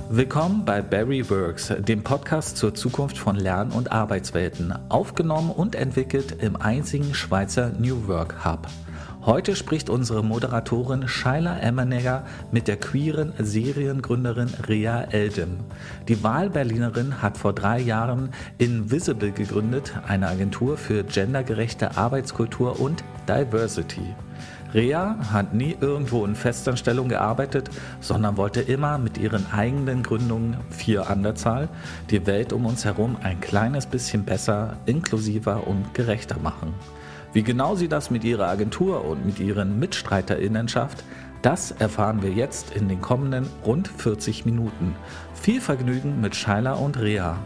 Willkommen bei Barry Works, dem Podcast zur Zukunft von Lern- und Arbeitswelten, aufgenommen und entwickelt im einzigen Schweizer New Work Hub. Heute spricht unsere Moderatorin Shaila Emmenegger mit der queeren Seriengründerin Rea Eldem. Die Wahlberlinerin hat vor 3 Jahren Invisible gegründet, eine Agentur für gendergerechte Arbeitskultur und Diversity. Rea hat nie irgendwo in Festanstellung gearbeitet, sondern wollte immer mit ihren eigenen Gründungen, 4 an der Zahl, die Welt um uns herum ein kleines bisschen besser, inklusiver und gerechter machen. Wie genau sie das mit ihrer Agentur und mit ihren MitstreiterInnen schafft, das erfahren wir jetzt in den kommenden rund 40 Minuten. Viel Vergnügen mit Shaila und Rea.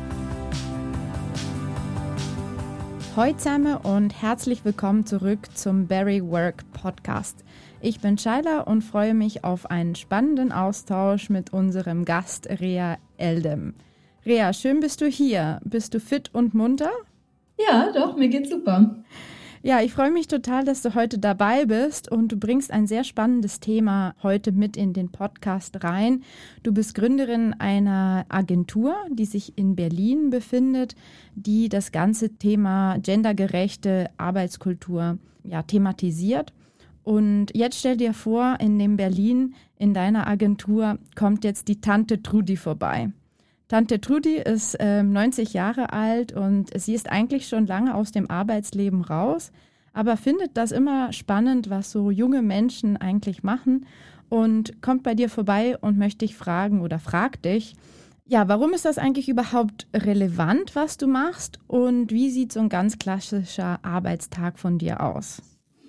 Hallo zusammen und herzlich willkommen zurück zum Barry Work Podcast. Ich bin Shaila und freue mich auf einen spannenden Austausch mit unserem Gast Rea Eldem. Rea, schön bist du hier. Bist du fit und munter? Ja, doch, mir geht's super. Ja, ich freue mich total, dass du heute dabei bist und du bringst ein sehr spannendes Thema heute mit in den Podcast rein. Du bist Gründerin einer Agentur, die sich in Berlin befindet, die das ganze Thema gendergerechte Arbeitskultur thematisiert. Und jetzt stell dir vor, in dem Berlin, in deiner Agentur, kommt jetzt die Tante Trudi vorbei. Tante Trudi ist 90 Jahre alt und sie ist eigentlich schon lange aus dem Arbeitsleben raus, aber findet das immer spannend, was so junge Menschen eigentlich machen und kommt bei dir vorbei und möchte dich fragen oder fragt dich, ja, warum ist das eigentlich überhaupt relevant, was du machst und wie sieht so ein ganz klassischer Arbeitstag von dir aus?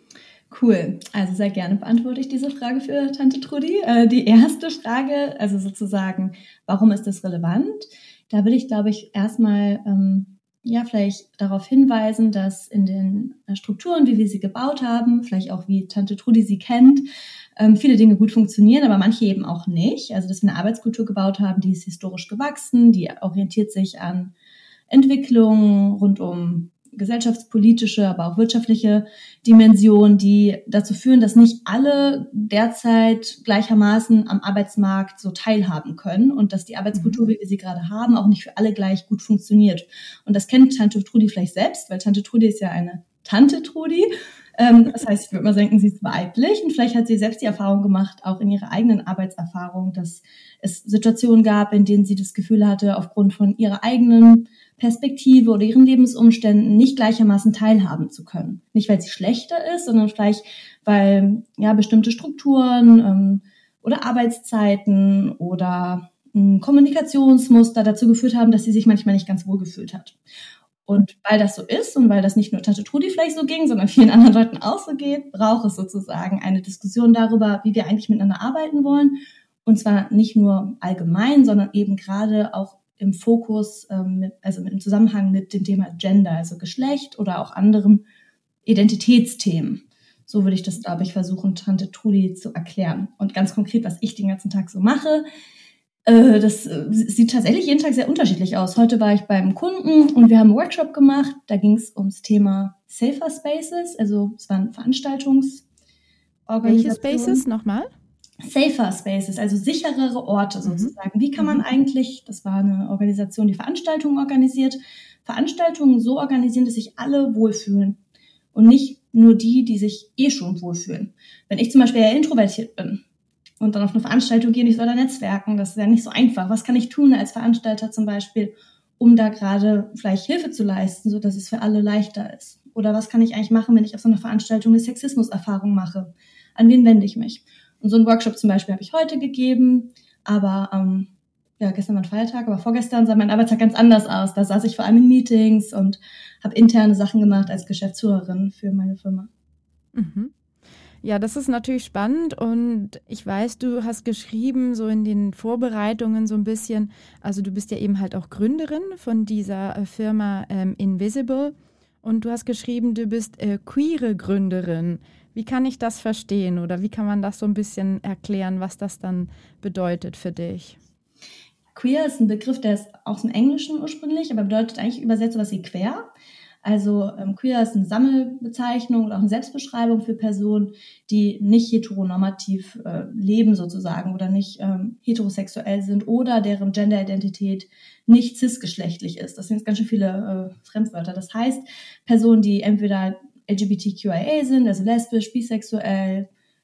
Cool, also sehr gerne beantworte ich diese Frage für Tante Trudi. Die erste Frage, also sozusagen, warum ist das relevant? Da will ich, glaube ich, erstmal vielleicht darauf hinweisen, dass in den Strukturen, wie wir sie gebaut haben, vielleicht auch wie Tante Trudi sie kennt, viele Dinge gut funktionieren, aber manche eben auch nicht. Also dass wir eine Arbeitskultur gebaut haben, die ist historisch gewachsen, die orientiert sich an Entwicklungen rund um gesellschaftspolitische, aber auch wirtschaftliche Dimensionen, die dazu führen, dass nicht alle derzeit gleichermaßen am Arbeitsmarkt so teilhaben können und dass die Arbeitskultur, wie wir sie gerade haben, auch nicht für alle gleich gut funktioniert. Und das kennt Tante Trudi vielleicht selbst, weil Tante Trudi ist ja eine Tante Trudi. Das heißt, ich würde mal denken, sie ist weiblich und vielleicht hat sie selbst die Erfahrung gemacht, auch in ihrer eigenen Arbeitserfahrung, dass es Situationen gab, in denen sie das Gefühl hatte, aufgrund von ihrer eigenen Perspektive oder ihren Lebensumständen nicht gleichermaßen teilhaben zu können. Nicht, weil sie schlechter ist, sondern vielleicht, weil bestimmte Strukturen oder Arbeitszeiten oder Kommunikationsmuster dazu geführt haben, dass sie sich manchmal nicht ganz wohl gefühlt hat. Und weil das so ist und weil das nicht nur Tante Trudi vielleicht so ging, sondern vielen anderen Leuten auch so geht, braucht es sozusagen eine Diskussion darüber, wie wir eigentlich miteinander arbeiten wollen. Und zwar nicht nur allgemein, sondern eben gerade auch im Fokus, im Zusammenhang mit dem Thema Gender, also Geschlecht oder auch anderen Identitätsthemen. So würde ich das, glaube ich, versuchen, Tante Trudi zu erklären. Und ganz konkret, was ich den ganzen Tag so mache, das sieht tatsächlich jeden Tag sehr unterschiedlich aus. Heute war ich beim Kunden und wir haben einen Workshop gemacht. Da ging es ums Thema Safer Spaces, also es waren Veranstaltungsorganisationen. Welche Spaces nochmal? Safer Spaces, also sicherere Orte sozusagen. Wie kann man eigentlich, das war eine Organisation, die Veranstaltungen organisiert, Veranstaltungen so organisieren, dass sich alle wohlfühlen und nicht nur die sich schon wohlfühlen. Wenn ich zum Beispiel eher introvertiert bin und dann auf eine Veranstaltung gehe und ich soll da netzwerken, das ist ja nicht so einfach. Was kann ich tun als Veranstalter zum Beispiel, um da gerade vielleicht Hilfe zu leisten, sodass es für alle leichter ist? Oder was kann ich eigentlich machen, wenn ich auf so einer Veranstaltung eine Sexismuserfahrung mache? An wen wende ich mich? Und so einen Workshop zum Beispiel habe ich heute gegeben, aber gestern war ein Feiertag, aber vorgestern sah mein Arbeitstag ganz anders aus. Da saß ich vor allem in Meetings und habe interne Sachen gemacht als Geschäftsführerin für meine Firma. Mhm. Ja, das ist natürlich spannend und ich weiß, du hast geschrieben, so in den Vorbereitungen so ein bisschen, also du bist ja eben halt auch Gründerin von dieser Firma Invisible und du hast geschrieben, du bist queere Gründerin. Wie kann ich das verstehen oder wie kann man das so ein bisschen erklären, was das dann bedeutet für dich? Queer ist ein Begriff, der ist aus dem Englischen ursprünglich, aber bedeutet eigentlich übersetzt sowas wie quer. Also queer ist eine Sammelbezeichnung oder auch eine Selbstbeschreibung für Personen, die nicht heteronormativ leben sozusagen oder nicht heterosexuell sind oder deren Genderidentität nicht cisgeschlechtlich ist. Das sind jetzt ganz schön viele Fremdwörter. Das heißt, Personen, die entweder LGBTQIA sind, also lesbisch, bisexuell,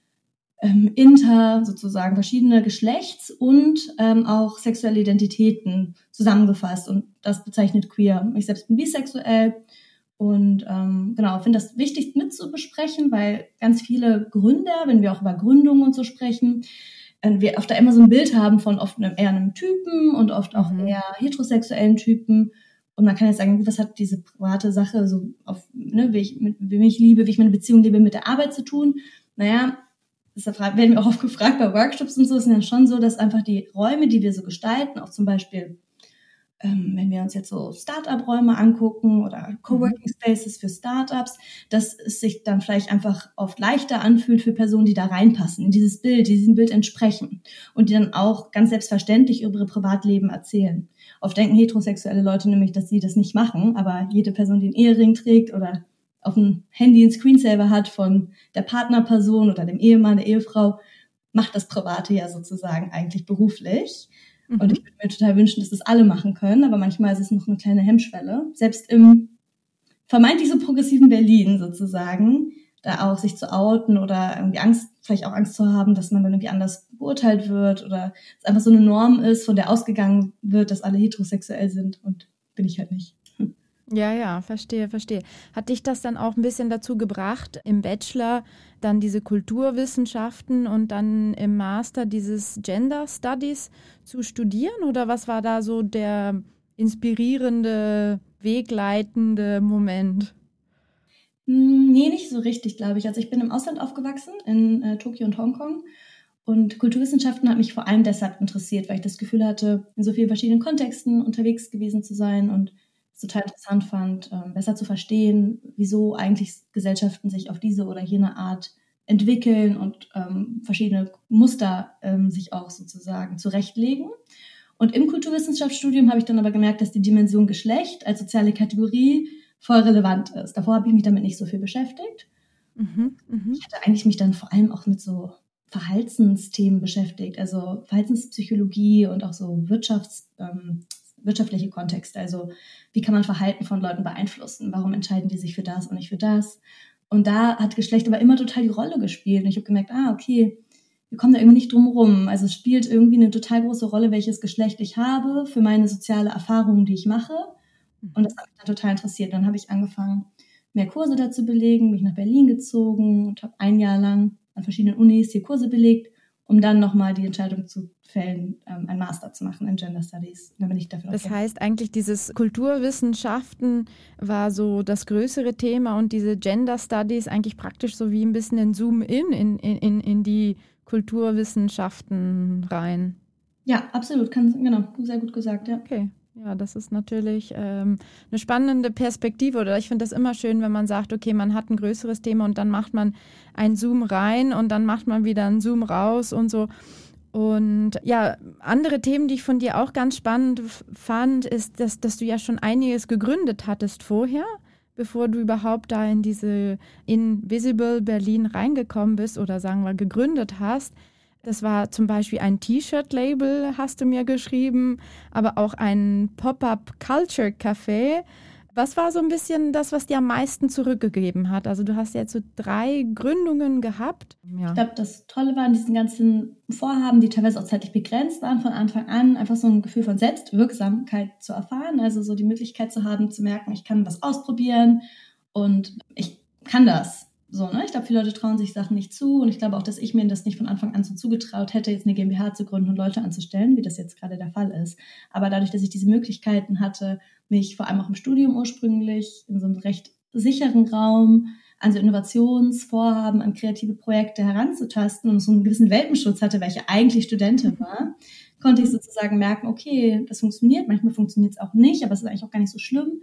inter, sozusagen verschiedene Geschlechts- und auch sexuelle Identitäten zusammengefasst. Und das bezeichnet queer. Ich selbst bin bisexuell. Und genau, finde das wichtig mit zu besprechen, weil ganz viele Gründer, wenn wir auch über Gründungen und so sprechen, wir oft da immer so ein Bild haben von oft eher einem Typen und oft auch eher heterosexuellen Typen. Und man kann jetzt sagen, was hat diese private Sache so auf, ne, wie ich meine Beziehung lebe, mit der Arbeit zu tun? Naja, das werden wir auch oft gefragt bei Workshops und so, ist ja schon so, dass einfach die Räume, die wir so gestalten, auch zum Beispiel wenn wir uns jetzt so Start-up-Räume angucken oder Coworking Spaces für Startups, dass es sich dann vielleicht einfach oft leichter anfühlt für Personen, die da reinpassen, in dieses Bild, die diesem Bild entsprechen und die dann auch ganz selbstverständlich über ihr Privatleben erzählen. Oft denken heterosexuelle Leute nämlich, dass sie das nicht machen, aber jede Person, die einen Ehering trägt oder auf dem Handy einen Screensaver hat von der Partnerperson oder dem Ehemann, der Ehefrau, macht das Private ja sozusagen eigentlich beruflich. Und ich würde mir total wünschen, dass das alle machen können, aber manchmal ist es noch eine kleine Hemmschwelle. Selbst im vermeintlich so progressiven Berlin sozusagen, da auch sich zu outen oder irgendwie vielleicht auch Angst zu haben, dass man dann irgendwie anders beurteilt wird oder es einfach so eine Norm ist, von der ausgegangen wird, dass alle heterosexuell sind und bin ich halt nicht. Ja, verstehe. Hat dich das dann auch ein bisschen dazu gebracht, im Bachelor dann diese Kulturwissenschaften und dann im Master dieses Gender Studies zu studieren? Oder was war da so der inspirierende, wegleitende Moment? Nee, nicht so richtig, glaube ich. Also ich bin im Ausland aufgewachsen, in Tokio und Hongkong. Und Kulturwissenschaften hat mich vor allem deshalb interessiert, weil ich das Gefühl hatte, in so vielen verschiedenen Kontexten unterwegs gewesen zu sein und es total interessant fand, besser zu verstehen, wieso eigentlich Gesellschaften sich auf diese oder jene Art entwickeln und verschiedene Muster sich auch sozusagen zurechtlegen. Und im Kulturwissenschaftsstudium habe ich dann aber gemerkt, dass die Dimension Geschlecht als soziale Kategorie voll relevant ist. Davor habe ich mich damit nicht so viel beschäftigt. Ich hatte eigentlich mich dann vor allem auch mit so Verhaltensthemen beschäftigt, also Verhaltenspsychologie und auch so wirtschaftliche Kontexte. Also wie kann man Verhalten von Leuten beeinflussen? Warum entscheiden die sich für das und nicht für das? Und da hat Geschlecht aber immer total die Rolle gespielt. Und ich habe gemerkt, okay, wir kommen da irgendwie nicht drum rum. Also es spielt irgendwie eine total große Rolle, welches Geschlecht ich habe für meine soziale Erfahrung, die ich mache. Und das hat mich dann total interessiert. Dann habe ich angefangen, mehr Kurse dazu belegen, bin ich nach Berlin gezogen und habe ein Jahr lang an verschiedenen Unis hier Kurse belegt, um dann nochmal die Entscheidung zu fällen, einen Master zu machen in Gender Studies. Und dann bin ich dafür das heißt eigentlich, dieses Kulturwissenschaften war so das größere Thema und diese Gender Studies eigentlich praktisch so wie ein bisschen ein Zoom-in in die Kulturwissenschaften rein. Ja, absolut. Genau, sehr gut gesagt, ja. Okay. Ja, das ist natürlich eine spannende Perspektive. Oder ich finde das immer schön, wenn man sagt, okay, man hat ein größeres Thema und dann macht man einen Zoom rein und dann macht man wieder einen Zoom raus und so. Und ja, andere Themen, die ich von dir auch ganz spannend fand, ist, dass du ja schon einiges gegründet hattest vorher, bevor du überhaupt da in diese Invisible Berlin reingekommen bist oder sagen wir gegründet hast. Das war zum Beispiel ein T-Shirt-Label, hast du mir geschrieben, aber auch ein Pop-Up-Culture-Café. Was war so ein bisschen das, was dir am meisten zurückgegeben hat? Also du hast jetzt so 3 Gründungen gehabt. Ja. Ich glaube, das Tolle war an diesen ganzen Vorhaben, die teilweise auch zeitlich begrenzt waren, von Anfang an einfach so ein Gefühl von Selbstwirksamkeit zu erfahren. Also so die Möglichkeit zu haben, zu merken, ich kann was ausprobieren und ich kann das. So, ne? Ich glaube, viele Leute trauen sich Sachen nicht zu und ich glaube auch, dass ich mir das nicht von Anfang an so zugetraut hätte, jetzt eine GmbH zu gründen und Leute anzustellen, wie das jetzt gerade der Fall ist. Aber dadurch, dass ich diese Möglichkeiten hatte, mich vor allem auch im Studium ursprünglich in so einem recht sicheren Raum an so Innovationsvorhaben, an kreative Projekte heranzutasten und so einen gewissen Welpenschutz hatte, weil ich ja eigentlich Studentin war, konnte ich sozusagen merken, okay, das funktioniert, manchmal funktioniert es auch nicht, aber es ist eigentlich auch gar nicht so schlimm.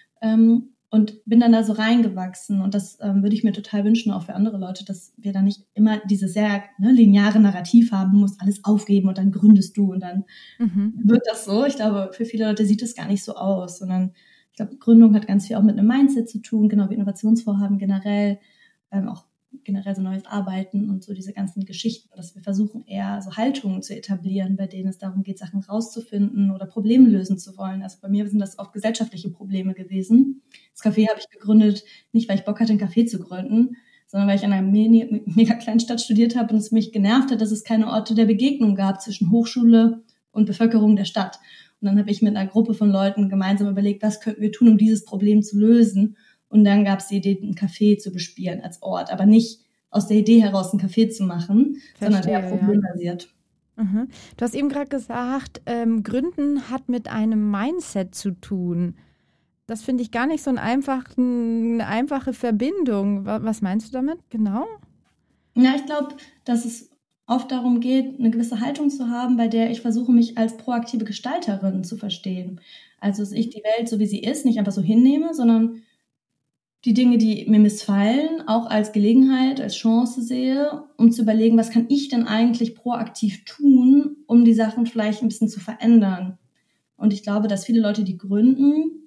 Und bin dann da so reingewachsen. Und das würde ich mir total wünschen, auch für andere Leute, dass wir da nicht immer dieses sehr lineare Narrativ haben, du musst alles aufgeben und dann gründest du und dann wird das so. Ich glaube, für viele Leute sieht es gar nicht so aus, sondern Ich glaube, Gründung hat ganz viel auch mit einem Mindset zu tun, genau wie Innovationsvorhaben generell, auch generell so neues Arbeiten und so diese ganzen Geschichten, dass wir versuchen eher so Haltungen zu etablieren, bei denen es darum geht, Sachen rauszufinden oder Probleme lösen zu wollen. Also bei mir sind das oft gesellschaftliche Probleme gewesen. Das Café habe ich gegründet, nicht weil ich Bock hatte, ein Café zu gründen, sondern weil ich in einer mega kleinen Stadt studiert habe und es mich genervt hat, dass es keine Orte der Begegnung gab zwischen Hochschule und Bevölkerung der Stadt. Und dann habe ich mit einer Gruppe von Leuten gemeinsam überlegt, was könnten wir tun, um dieses Problem zu lösen. Und dann gab es die Idee, ein Café zu bespielen als Ort, aber nicht aus der Idee heraus ein Café zu machen, sondern eher problembasiert. Ja. Du hast eben gerade gesagt, Gründen hat mit einem Mindset zu tun. Das finde ich gar nicht so eine einfache Verbindung. Was meinst du damit genau? Ja, ich glaube, dass es oft darum geht, eine gewisse Haltung zu haben, bei der ich versuche, mich als proaktive Gestalterin zu verstehen. Also, dass ich die Welt, so wie sie ist, nicht einfach so hinnehme, sondern die Dinge, die mir missfallen, auch als Gelegenheit, als Chance sehe, um zu überlegen, was kann ich denn eigentlich proaktiv tun, um die Sachen vielleicht ein bisschen zu verändern. Und ich glaube, dass viele Leute, die gründen,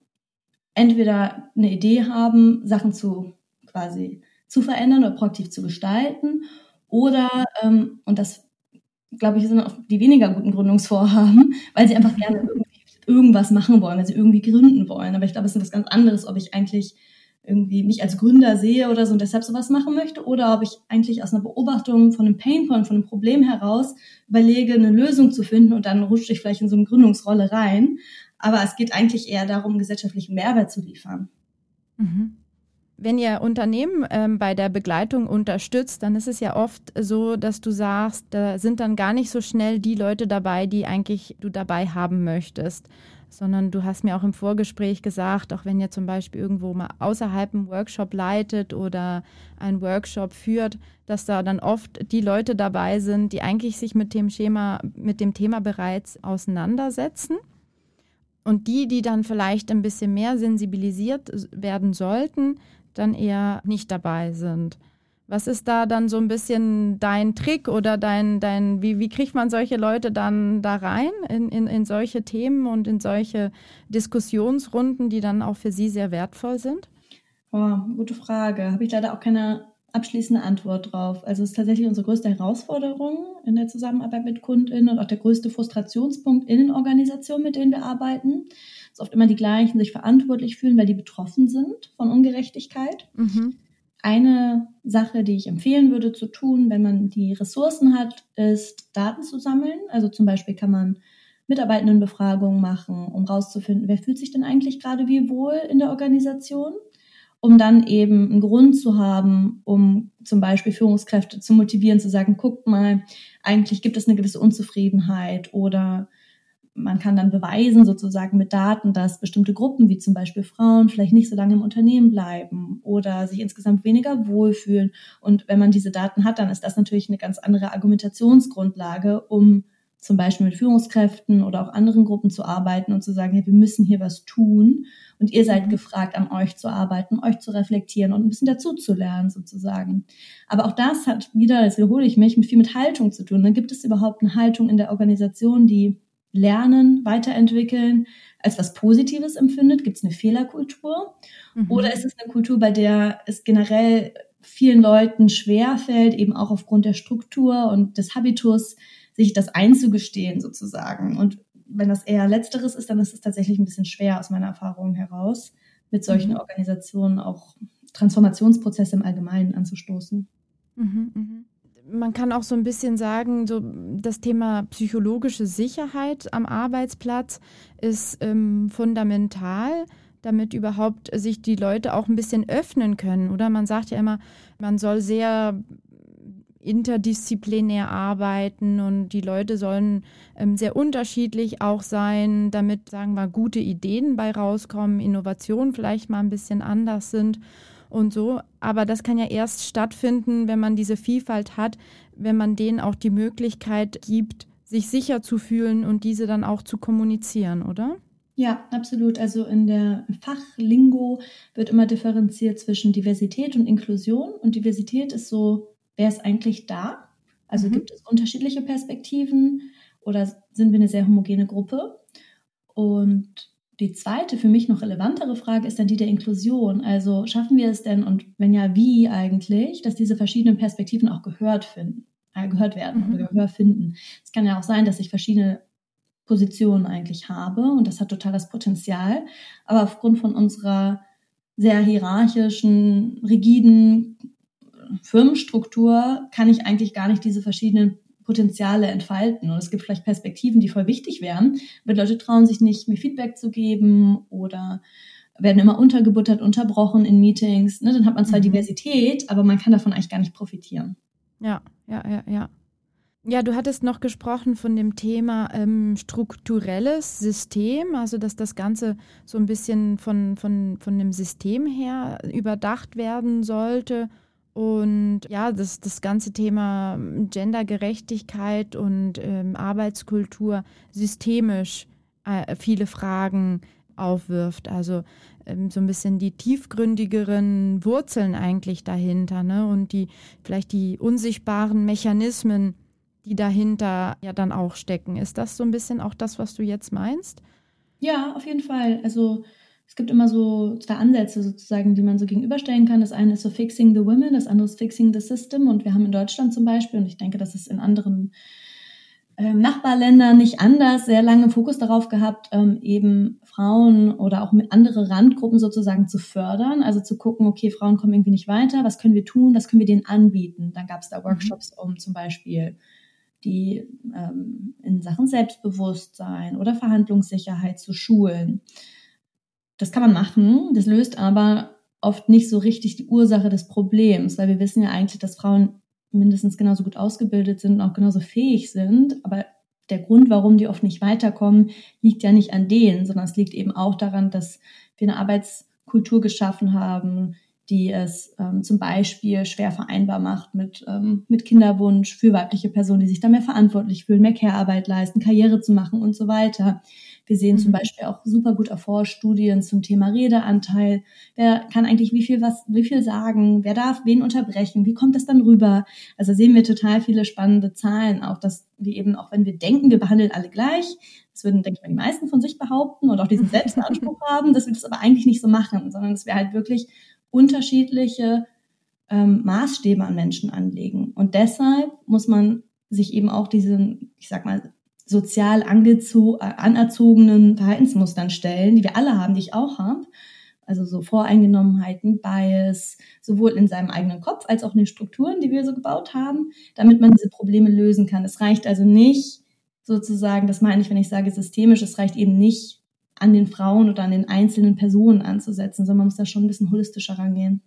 entweder eine Idee haben, Sachen zu verändern oder proaktiv zu gestalten, oder, und das, glaube ich, sind auch die weniger guten Gründungsvorhaben, weil sie einfach gerne irgendwas machen wollen, weil sie irgendwie gründen wollen. Aber ich glaube, es ist was ganz anderes, ob ich eigentlich irgendwie mich als Gründer sehe oder so und deshalb sowas machen möchte, oder ob ich eigentlich aus einer Beobachtung von einem Painpoint, von einem Problem heraus überlege, eine Lösung zu finden und dann rutsche ich vielleicht in so eine Gründungsrolle rein. Aber es geht eigentlich eher darum, gesellschaftlichen Mehrwert zu liefern. Mhm. Wenn ihr Unternehmen bei der Begleitung unterstützt, dann ist es ja oft so, dass du sagst, da sind dann gar nicht so schnell die Leute dabei, die eigentlich du dabei haben möchtest. Sondern du hast mir auch im Vorgespräch gesagt, auch wenn ihr zum Beispiel irgendwo mal außerhalb einen Workshop leitet oder einen Workshop führt, dass da dann oft die Leute dabei sind, die eigentlich sich mit dem Thema bereits auseinandersetzen. Und die dann vielleicht ein bisschen mehr sensibilisiert werden sollten, dann eher nicht dabei sind. Was ist da dann so ein bisschen dein Trick oder wie kriegt man solche Leute dann da rein in solche Themen und in solche Diskussionsrunden, die dann auch für sie sehr wertvoll sind? Oh, gute Frage. Habe ich leider auch keine abschließende Antwort drauf. Also es ist tatsächlich unsere größte Herausforderung in der Zusammenarbeit mit KundInnen und auch der größte Frustrationspunkt in den Organisationen, mit denen wir arbeiten. Es ist oft immer die gleichen, sich verantwortlich fühlen, weil die betroffen sind von Ungerechtigkeit. Mhm. Eine Sache, die ich empfehlen würde zu tun, wenn man die Ressourcen hat, ist Daten zu sammeln. Also zum Beispiel kann man Mitarbeitendenbefragungen machen, um rauszufinden, wer fühlt sich denn eigentlich gerade wie wohl in der Organisation, um dann eben einen Grund zu haben, um zum Beispiel Führungskräfte zu motivieren, zu sagen, guckt mal, eigentlich gibt es eine gewisse Unzufriedenheit, oder man kann dann beweisen sozusagen mit Daten, dass bestimmte Gruppen, wie zum Beispiel Frauen, vielleicht nicht so lange im Unternehmen bleiben oder sich insgesamt weniger wohlfühlen. Und wenn man diese Daten hat, dann ist das natürlich eine ganz andere Argumentationsgrundlage, um zum Beispiel mit Führungskräften oder auch anderen Gruppen zu arbeiten und zu sagen, hey, wir müssen hier was tun und ihr seid gefragt, an euch zu arbeiten, euch zu reflektieren und ein bisschen dazu zu lernen sozusagen. Aber auch das hat wieder, das wiederhole ich mich, viel mit Haltung zu tun. Dann gibt es überhaupt eine Haltung in der Organisation, die Lernen, Weiterentwickeln als was Positives empfindet? Gibt es eine Fehlerkultur? Oder ist es eine Kultur, bei der es generell vielen Leuten schwerfällt, eben auch aufgrund der Struktur und des Habitus, sich das einzugestehen sozusagen? Und wenn das eher Letzteres ist, dann ist es tatsächlich ein bisschen schwer aus meiner Erfahrung heraus, mit solchen Organisationen auch Transformationsprozesse im Allgemeinen anzustoßen. Man kann auch so ein bisschen sagen, so das Thema psychologische Sicherheit am Arbeitsplatz ist fundamental, damit überhaupt sich die Leute auch ein bisschen öffnen können, oder? Man sagt ja immer, man soll sehr interdisziplinär arbeiten und die Leute sollen sehr unterschiedlich auch sein, damit, sagen wir, gute Ideen bei rauskommen, Innovationen vielleicht mal ein bisschen anders sind und so. Aber das kann ja erst stattfinden, wenn man diese Vielfalt hat, wenn man denen auch die Möglichkeit gibt, sich sicher zu fühlen und diese dann auch zu kommunizieren, oder? Ja, absolut. Also in der Fachlingo wird immer differenziert zwischen Diversität und Inklusion. Und Diversität ist so, wer ist eigentlich da? Also gibt es unterschiedliche Perspektiven oder sind wir eine sehr homogene Gruppe? Und Die zweite, für mich noch relevantere Frage ist dann die der Inklusion. Also schaffen wir es denn, und wenn ja, wie eigentlich, dass diese verschiedenen Perspektiven auch gehört werden oder Gehör finden. Es kann ja auch sein, dass ich verschiedene Positionen eigentlich habe und das hat total das Potenzial. Aber aufgrund von unserer sehr hierarchischen, rigiden Firmenstruktur kann ich eigentlich gar nicht diese verschiedenen Potenziale entfalten. Und es gibt vielleicht Perspektiven, die voll wichtig wären, aber die Leute trauen sich nicht, mir Feedback zu geben oder werden immer untergebuttert, unterbrochen in Meetings. Ne? Dann hat man zwar Diversität, aber man kann davon eigentlich gar nicht profitieren. Ja. Ja, du hattest noch gesprochen von dem Thema strukturelles System, also dass das Ganze so ein bisschen von dem System her überdacht werden sollte. Und ja, das ganze Thema Gendergerechtigkeit und Arbeitskultur systemisch viele Fragen aufwirft. Also so ein bisschen die tiefgründigeren Wurzeln eigentlich dahinter, ne? Und vielleicht die unsichtbaren Mechanismen, die dahinter ja dann auch stecken. Ist das so ein bisschen auch das, was du jetzt meinst? Ja, auf jeden Fall. Also es gibt immer so zwei Ansätze sozusagen, die man so gegenüberstellen kann. Das eine ist so Fixing the Women, das andere ist Fixing the System. Und wir haben in Deutschland zum Beispiel, und ich denke, das ist in anderen Nachbarländern nicht anders, sehr lange Fokus darauf gehabt, eben Frauen oder auch mit andere Randgruppen sozusagen zu fördern. Also zu gucken, okay, Frauen kommen irgendwie nicht weiter, was können wir tun, was können wir denen anbieten? Dann gab es da Workshops, um zum Beispiel die in Sachen Selbstbewusstsein oder Verhandlungssicherheit zu schulen. Das kann man machen, das löst aber oft nicht so richtig die Ursache des Problems, weil wir wissen ja eigentlich, dass Frauen mindestens genauso gut ausgebildet sind und auch genauso fähig sind, aber der Grund, warum die oft nicht weiterkommen, liegt ja nicht an denen, sondern es liegt eben auch daran, dass wir eine Arbeitskultur geschaffen haben, die es zum Beispiel schwer vereinbar macht mit Kinderwunsch für weibliche Personen, die sich da mehr verantwortlich fühlen, mehr Care-Arbeit leisten, Karriere zu machen und so weiter. Wir sehen zum Beispiel auch super gut erforscht Studien zum Thema Redeanteil. Wer kann eigentlich wie viel sagen? Wer darf wen unterbrechen? Wie kommt das dann rüber? Also sehen wir total viele spannende Zahlen, auch dass wir eben, auch wenn wir denken, wir behandeln alle gleich, das würden, denke ich mal, die meisten von sich behaupten und auch diesen Selbstanspruch haben, dass wir das aber eigentlich nicht so machen, sondern dass wir halt wirklich unterschiedliche Maßstäbe an Menschen anlegen. Und deshalb muss man sich eben auch diesen, ich sag mal, sozial anerzogenen Verhaltensmustern stellen, die wir alle haben, die ich auch habe. Also so Voreingenommenheiten, Bias, sowohl in seinem eigenen Kopf als auch in den Strukturen, die wir so gebaut haben, damit man diese Probleme lösen kann. Es reicht also nicht sozusagen, das meine ich, wenn ich sage systemisch, es reicht eben nicht an den Frauen oder an den einzelnen Personen anzusetzen, sondern man muss da schon ein bisschen holistischer rangehen.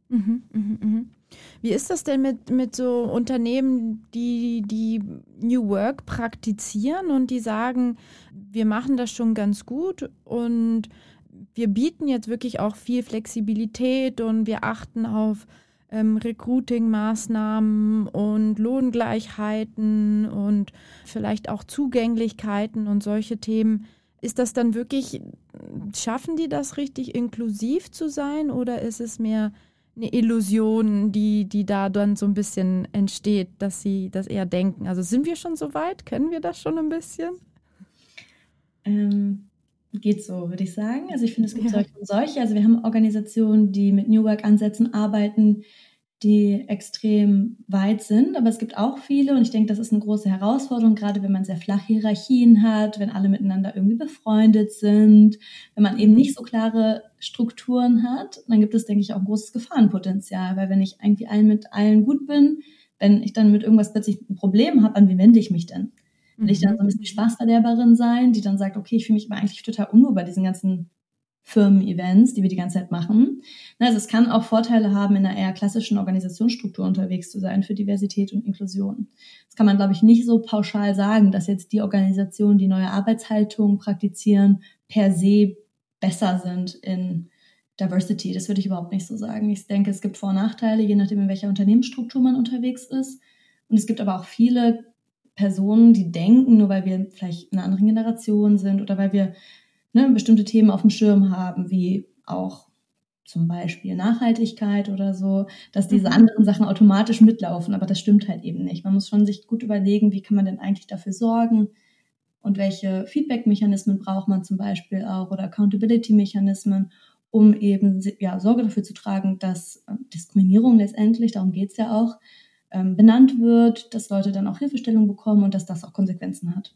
Wie ist das denn mit so Unternehmen, die New Work praktizieren und die sagen, wir machen das schon ganz gut und wir bieten jetzt wirklich auch viel Flexibilität und wir achten auf Recruiting-Maßnahmen und Lohngleichheiten und vielleicht auch Zugänglichkeiten und solche Themen. Ist das dann wirklich, schaffen die das richtig inklusiv zu sein oder ist es mehr eine Illusion, die da dann so ein bisschen entsteht, dass sie das eher denken? Also sind wir schon so weit? Können wir das schon ein bisschen? Geht so, würde ich sagen. Also ich finde, es gibt solche und solche. Also wir haben Organisationen, die mit New Work-Ansätzen arbeiten, die extrem weit sind, aber es gibt auch viele und ich denke, das ist eine große Herausforderung, gerade wenn man sehr flache Hierarchien hat, wenn alle miteinander irgendwie befreundet sind, wenn man eben nicht so klare Strukturen hat, dann gibt es, denke ich, auch ein großes Gefahrenpotenzial, weil wenn ich irgendwie mit allen gut bin, wenn ich dann mit irgendwas plötzlich ein Problem habe, an wen wende ich mich denn? Will ich dann so ein bisschen die Spaßverderberin sein, die dann sagt, okay, ich fühle mich aber eigentlich total unwohl bei diesen ganzen Firmen-Events, die wir die ganze Zeit machen. Also es kann auch Vorteile haben, in einer eher klassischen Organisationsstruktur unterwegs zu sein für Diversität und Inklusion. Das kann man, glaube ich, nicht so pauschal sagen, dass jetzt die Organisationen, die neue Arbeitshaltung praktizieren, per se besser sind in Diversity. Das würde ich überhaupt nicht so sagen. Ich denke, es gibt Vor- und Nachteile, je nachdem, in welcher Unternehmensstruktur man unterwegs ist. Und es gibt aber auch viele Personen, die denken, nur weil wir vielleicht in einer anderen Generation sind oder weil wir bestimmte Themen auf dem Schirm haben, wie auch zum Beispiel Nachhaltigkeit oder so, dass diese anderen Sachen automatisch mitlaufen, aber das stimmt halt eben nicht. Man muss schon sich gut überlegen, wie kann man denn eigentlich dafür sorgen und welche Feedback-Mechanismen braucht man zum Beispiel auch oder Accountability-Mechanismen, um eben Sorge dafür zu tragen, dass Diskriminierung letztendlich, darum geht es ja auch, benannt wird, dass Leute dann auch Hilfestellung bekommen und dass das auch Konsequenzen hat.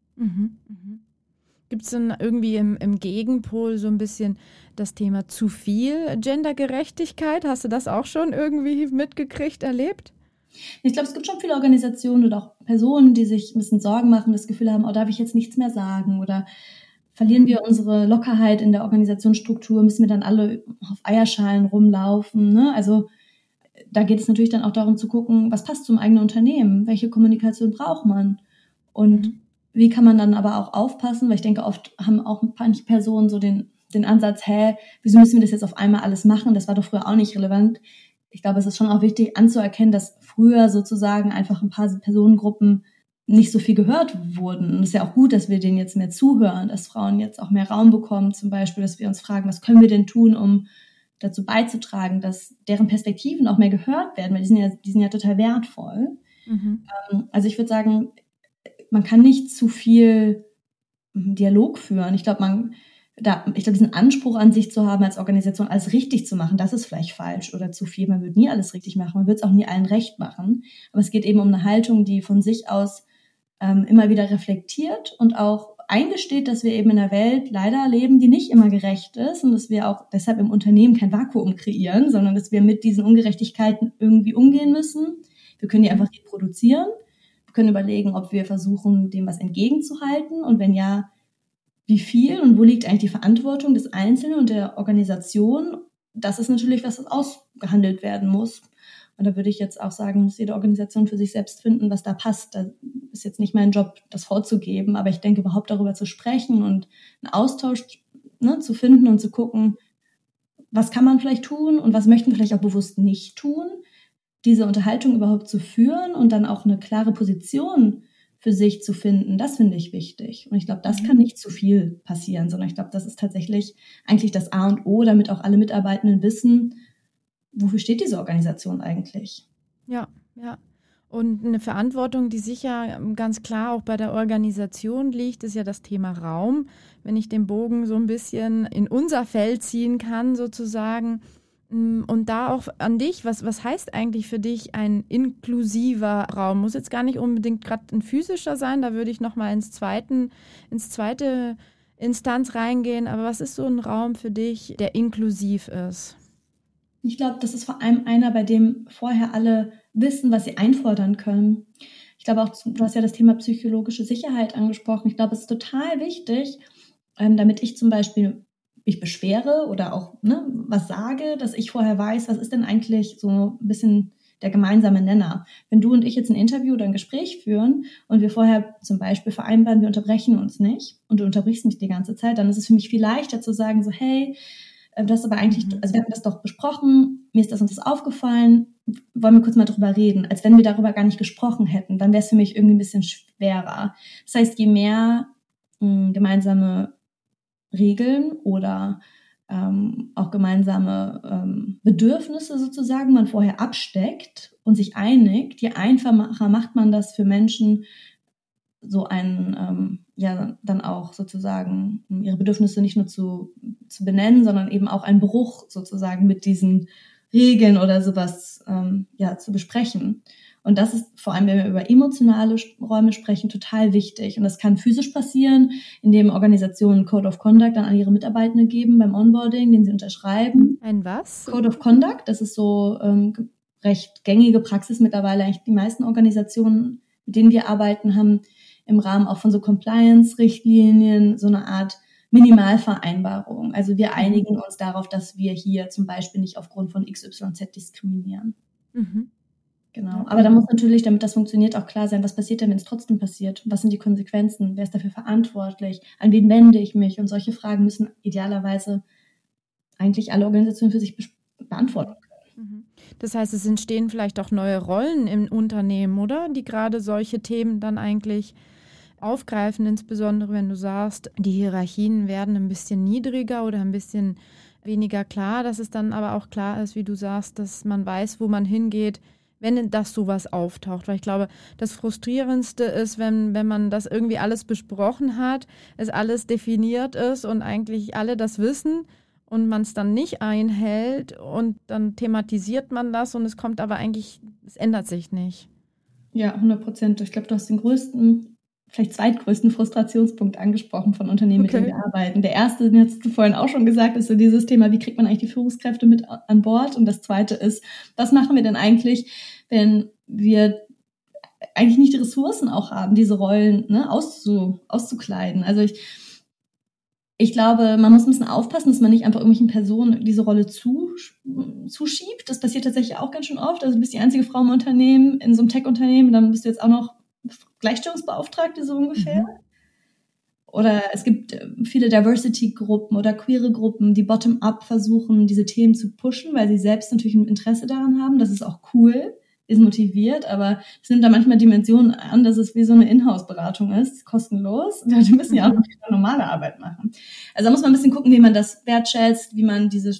Gibt es denn irgendwie im Gegenpol so ein bisschen das Thema zu viel Gendergerechtigkeit? Hast du das auch schon irgendwie mitgekriegt, erlebt? Ich glaube, es gibt schon viele Organisationen oder auch Personen, die sich ein bisschen Sorgen machen, das Gefühl haben, darf ich jetzt nichts mehr sagen oder verlieren wir unsere Lockerheit in der Organisationsstruktur, müssen wir dann alle auf Eierschalen rumlaufen, ne? Also da geht es natürlich dann auch darum zu gucken, was passt zum eigenen Unternehmen, welche Kommunikation braucht man und wie kann man dann aber auch aufpassen, weil ich denke, oft haben auch manche Personen so den Ansatz, wieso müssen wir das jetzt auf einmal alles machen, das war doch früher auch nicht relevant. Ich glaube, es ist schon auch wichtig anzuerkennen, dass früher sozusagen einfach ein paar Personengruppen nicht so viel gehört wurden. Und es ist ja auch gut, dass wir denen jetzt mehr zuhören, dass Frauen jetzt auch mehr Raum bekommen, zum Beispiel, dass wir uns fragen, was können wir denn tun, um dazu beizutragen, dass deren Perspektiven auch mehr gehört werden, weil die sind ja total wertvoll. Also ich würde sagen, man kann nicht zu viel Dialog führen. Ich glaube, diesen Anspruch an sich zu haben, als Organisation alles richtig zu machen, das ist vielleicht falsch oder zu viel. Man wird nie alles richtig machen, man wird es auch nie allen recht machen. Aber es geht eben um eine Haltung, die von sich aus immer wieder reflektiert und auch eingesteht, dass wir eben in einer Welt leider leben, die nicht immer gerecht ist und dass wir auch deshalb im Unternehmen kein Vakuum kreieren, sondern dass wir mit diesen Ungerechtigkeiten irgendwie umgehen müssen. Wir können die einfach reproduzieren. Wir können überlegen, ob wir versuchen, dem was entgegenzuhalten und wenn ja, wie viel und wo liegt eigentlich die Verantwortung des Einzelnen und der Organisation? Das ist natürlich was, das ausgehandelt werden muss. Und da würde ich jetzt auch sagen, muss jede Organisation für sich selbst finden, was da passt. Da ist jetzt nicht mein Job, das vorzugeben, aber ich denke, überhaupt darüber zu sprechen und einen Austausch zu finden und zu gucken, was kann man vielleicht tun und was möchten wir vielleicht auch bewusst nicht tun, diese Unterhaltung überhaupt zu führen und dann auch eine klare Position für sich zu finden, das finde ich wichtig. Und ich glaube, das kann nicht zu viel passieren, sondern ich glaube, das ist tatsächlich eigentlich das A und O, damit auch alle Mitarbeitenden wissen, wofür steht diese Organisation eigentlich? Ja. Und eine Verantwortung, die sicher ganz klar auch bei der Organisation liegt, ist ja das Thema Raum. Wenn ich den Bogen so ein bisschen in unser Feld ziehen kann, sozusagen. Und da auch an dich, was heißt eigentlich für dich ein inklusiver Raum? Muss jetzt gar nicht unbedingt gerade ein physischer sein, da würde ich nochmal ins zweite Instanz reingehen. Aber was ist so ein Raum für dich, der inklusiv ist? Ich glaube, das ist vor allem einer, bei dem vorher alle wissen, was sie einfordern können. Ich glaube auch, du hast ja das Thema psychologische Sicherheit angesprochen. Ich glaube, es ist total wichtig, damit ich zum Beispiel mich beschwere oder auch was sage, dass ich vorher weiß, was ist denn eigentlich so ein bisschen der gemeinsame Nenner. Wenn du und ich jetzt ein Interview oder ein Gespräch führen und wir vorher zum Beispiel vereinbaren, wir unterbrechen uns nicht und du unterbrichst mich die ganze Zeit, dann ist es für mich viel leichter zu sagen, so hey, das aber eigentlich, also wir haben das doch besprochen, mir ist das und das aufgefallen, wollen wir kurz mal drüber reden, als wenn wir darüber gar nicht gesprochen hätten, dann wäre es für mich irgendwie ein bisschen schwerer. Das heißt, je mehr gemeinsame Regeln oder auch gemeinsame Bedürfnisse sozusagen man vorher absteckt und sich einigt, je einfacher macht man das für Menschen, so einen, dann auch sozusagen ihre Bedürfnisse nicht nur zu benennen, sondern eben auch einen Bruch sozusagen mit diesen Regeln oder sowas zu besprechen. Und das ist vor allem, wenn wir über emotionale Räume sprechen, total wichtig. Und das kann physisch passieren, indem Organisationen Code of Conduct dann an ihre Mitarbeitenden geben beim Onboarding, den sie unterschreiben. Ein was? Code of Conduct, das ist so recht gängige Praxis mittlerweile. Eigentlich die meisten Organisationen, mit denen wir arbeiten, haben im Rahmen auch von so Compliance-Richtlinien so eine Art Minimalvereinbarung. Also wir einigen uns darauf, dass wir hier zum Beispiel nicht aufgrund von XYZ diskriminieren. Genau. Aber da muss natürlich, damit das funktioniert, auch klar sein, was passiert denn, wenn es trotzdem passiert? Was sind die Konsequenzen? Wer ist dafür verantwortlich? An wen wende ich mich? Und solche Fragen müssen idealerweise eigentlich alle Organisationen für sich beantworten können. Das heißt, es entstehen vielleicht auch neue Rollen im Unternehmen, oder? Die gerade solche Themen dann eigentlich aufgreifen, insbesondere wenn du sagst, die Hierarchien werden ein bisschen niedriger oder ein bisschen weniger klar, dass es dann aber auch klar ist, wie du sagst, dass man weiß, wo man hingeht, wenn das sowas auftaucht. Weil ich glaube, das Frustrierendste ist, wenn man das irgendwie alles besprochen hat, es alles definiert ist und eigentlich alle das wissen und man es dann nicht einhält und dann thematisiert man das und es kommt aber eigentlich, es ändert sich nicht. Ja, 100%. Ich glaube, du hast den größten, vielleicht zweitgrößten Frustrationspunkt angesprochen von Unternehmen, mit denen wir arbeiten. Der erste, den hast du vorhin auch schon gesagt, ist so dieses Thema, wie kriegt man eigentlich die Führungskräfte mit an Bord? Und das zweite ist, was machen wir denn eigentlich, wenn wir eigentlich nicht die Ressourcen auch haben, diese Rollen auszukleiden? Also ich glaube, man muss ein bisschen aufpassen, dass man nicht einfach irgendwelchen Personen diese Rolle zuschiebt. Das passiert tatsächlich auch ganz schön oft. Also du bist die einzige Frau im Unternehmen, in so einem Tech-Unternehmen, dann bist du jetzt auch noch Gleichstellungsbeauftragte so ungefähr. Mhm. Oder es gibt viele Diversity-Gruppen oder queere Gruppen, die bottom-up versuchen, diese Themen zu pushen, weil sie selbst natürlich ein Interesse daran haben. Das ist auch cool, ist motiviert, aber es nimmt da manchmal Dimensionen an, dass es wie so eine Inhouse-Beratung ist, kostenlos. Die müssen ja auch noch ihre normale Arbeit machen. Also da muss man ein bisschen gucken, wie man das wertschätzt, wie man diese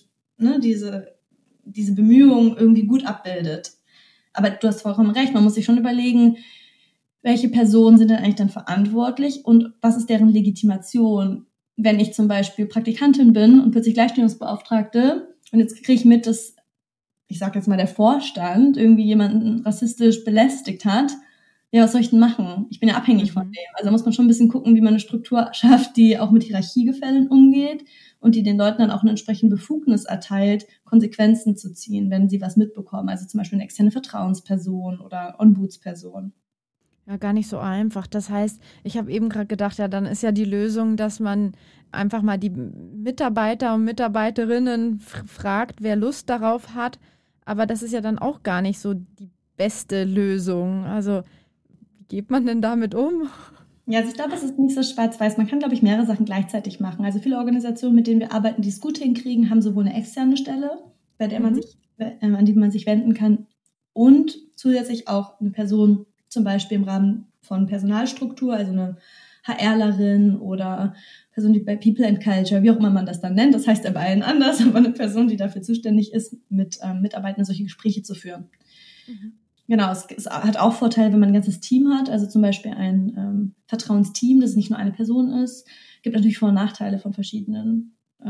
Bemühungen irgendwie gut abbildet. Aber du hast vollkommen recht, man muss sich schon überlegen, welche Personen sind denn eigentlich dann verantwortlich und was ist deren Legitimation? Wenn ich zum Beispiel Praktikantin bin und plötzlich Gleichstellungsbeauftragte und jetzt kriege ich mit, dass, ich sage jetzt mal, der Vorstand irgendwie jemanden rassistisch belästigt hat, ja, was soll ich denn machen? Ich bin ja abhängig von dem. Also da muss man schon ein bisschen gucken, wie man eine Struktur schafft, die auch mit Hierarchiegefällen umgeht und die den Leuten dann auch eine entsprechende Befugnis erteilt, Konsequenzen zu ziehen, wenn sie was mitbekommen. Also zum Beispiel eine externe Vertrauensperson oder Ombudsperson. Ja, gar nicht so einfach. Das heißt, ich habe eben gerade gedacht, ja, dann ist ja die Lösung, dass man einfach mal die Mitarbeiter und Mitarbeiterinnen fragt, wer Lust darauf hat. Aber das ist ja dann auch gar nicht so die beste Lösung. Also, wie geht man denn damit um? Ja, also ich glaube, es ist nicht so schwarz-weiß. Man kann, glaube ich, mehrere Sachen gleichzeitig machen. Also viele Organisationen, mit denen wir arbeiten, die es gut hinkriegen, haben sowohl eine externe Stelle, bei der an die man sich wenden kann, und zusätzlich auch eine Person, zum Beispiel im Rahmen von Personalstruktur, also eine HRlerin oder Person, die bei People and Culture, wie auch immer man das dann nennt, das heißt ja bei allen anders, aber eine Person, die dafür zuständig ist, mit Mitarbeitenden solche Gespräche zu führen. Mhm. Genau, es hat auch Vorteile, wenn man ein ganzes Team hat, also zum Beispiel ein Vertrauensteam, das nicht nur eine Person ist. Gibt natürlich Vor- und Nachteile von verschiedenen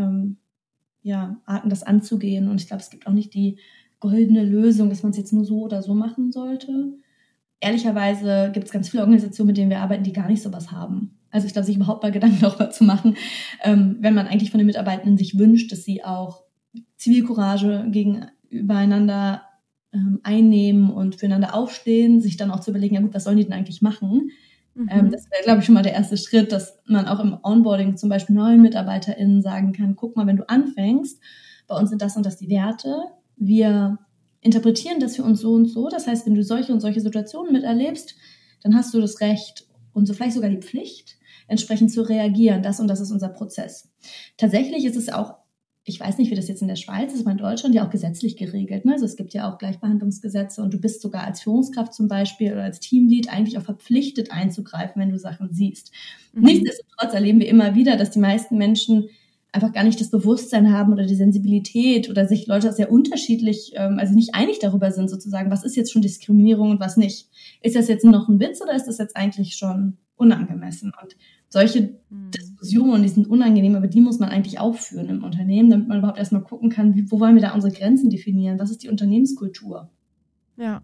Arten, das anzugehen. Und ich glaube, es gibt auch nicht die goldene Lösung, dass man es jetzt nur so oder so machen sollte. Ehrlicherweise gibt es ganz viele Organisationen, mit denen wir arbeiten, die gar nicht sowas haben. Also ich glaube, sich überhaupt mal Gedanken darüber zu machen, wenn man eigentlich von den Mitarbeitenden sich wünscht, dass sie auch Zivilcourage gegenübereinander einnehmen und füreinander aufstehen, sich dann auch zu überlegen, ja gut, was sollen die denn eigentlich machen? Mhm. Das wäre, glaube ich, schon mal der erste Schritt, dass man auch im Onboarding zum Beispiel neuen MitarbeiterInnen sagen kann, guck mal, wenn du anfängst, bei uns sind das und das die Werte, wir interpretieren das für uns so und so. Das heißt, wenn du solche und solche Situationen miterlebst, dann hast du das Recht und so vielleicht sogar die Pflicht, entsprechend zu reagieren. Das und das ist unser Prozess. Tatsächlich ist es auch, ich weiß nicht, wie das jetzt in der Schweiz ist, aber in Deutschland ja auch gesetzlich geregelt. Ne? Also es gibt ja auch Gleichbehandlungsgesetze und du bist sogar als Führungskraft zum Beispiel oder als Teamlead eigentlich auch verpflichtet einzugreifen, wenn du Sachen siehst. Mhm. Nichtsdestotrotz erleben wir immer wieder, dass die meisten Menschen einfach gar nicht das Bewusstsein haben oder die Sensibilität oder sich Leute sehr unterschiedlich, also nicht einig darüber sind sozusagen, was ist jetzt schon Diskriminierung und was nicht. Ist das jetzt noch ein Witz oder ist das jetzt eigentlich schon unangemessen? Und solche Diskussionen, die sind unangenehm, aber die muss man eigentlich auch führen im Unternehmen, damit man überhaupt erstmal gucken kann, wo wollen wir da unsere Grenzen definieren? Was ist die Unternehmenskultur? Ja.